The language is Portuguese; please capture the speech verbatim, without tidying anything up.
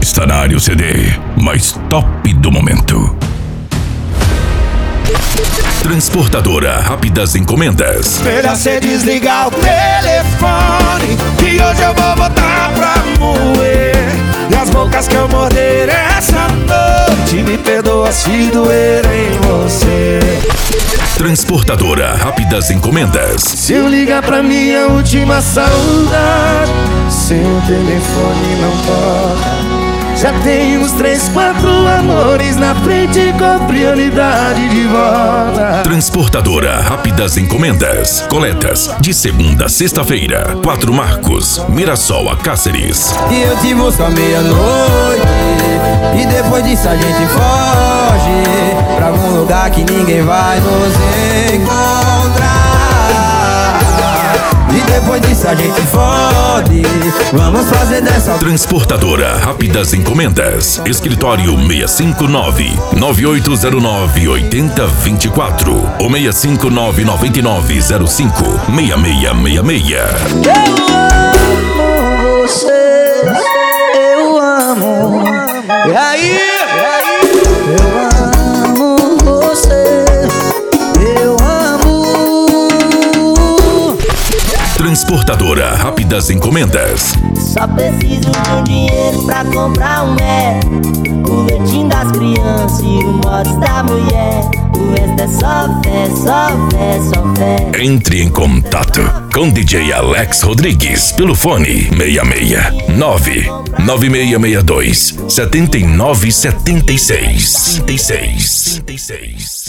Está na área o C D mais top do momento. Transportadora Rápidas Encomendas. Melhor cê desligar o telefone, que hoje eu vou botar pra moer. E as bocas que eu morder essa noite, me perdoa se doer em você. Transportadora Rápidas Encomendas. Se eu ligar pra minha última saudade, seu telefone não toca. Já tem uns três, quatro amores na frente com prioridade de volta. Transportadora Rápidas Encomendas. Coletas de segunda a sexta-feira. Quatro Marcos, Mirassol a Cáceres. E eu te busco à meia-noite, e depois disso a gente foge pra algum lugar que ninguém vai nos encontrar. E depois disso a gente fode, vamos fazer dessa. Transportadora Rápidas Encomendas. Escritório seis cinco nove, nove oito zero nove, oito zero dois quatro ou seis cinco nove, nove nove zero cinco, seis seis seis seis. Eu amo você, eu amo. E aí? Eu amo você, eu amo. Transportadora Rápidas Encomendas. Só preciso de um dinheiro pra comprar um metro, o leitinho das crianças e o mods da mulher. O resto é só fé, só fé, só fé. Entre em contato com D J Alex Rodrigues pelo fone seis seis nove, nove seis seis dois, sete nove sete seis.